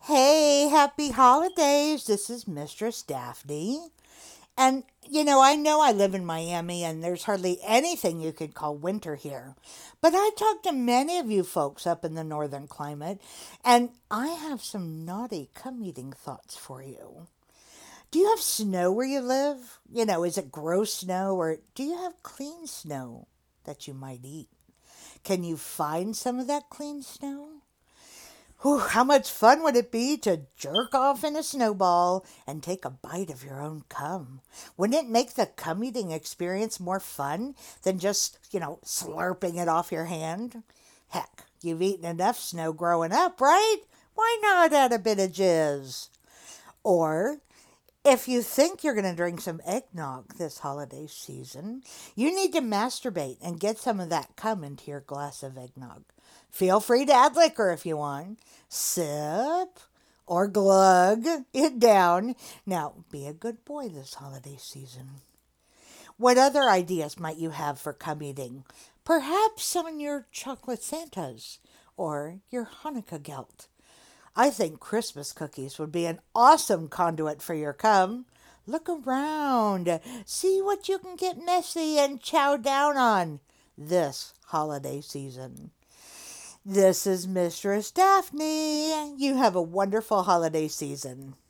Hey, happy holidays. This is Mistress Daphne. And, I know I live in Miami and there's hardly anything you could call winter here. But I talked to many of you folks up in the northern climate, and I have some naughty come eating thoughts for you. Do you have snow where you live? Is it gross snow or do you have clean snow that you might eat? Can you find some of that clean snow? Whew, how much fun would it be to jerk off in a snowball and take a bite of your own cum? Wouldn't it make the cum eating experience more fun than just, slurping it off your hand? Heck, you've eaten enough snow growing up, right? Why not add a bit of jizz? Or if you think you're going to drink some eggnog this holiday season, you need to masturbate and get some of that cum into your glass of eggnog. Feel free to add liquor if you want. Sip or glug it down. Now, be a good boy this holiday season. What other ideas might you have for cum eating? Perhaps on your chocolate Santas or your Hanukkah gelt. I think Christmas cookies would be an awesome conduit for your cum. Look around. See what you can get messy and chow down on this holiday season. This is Mistress Daphne. You have a wonderful holiday season.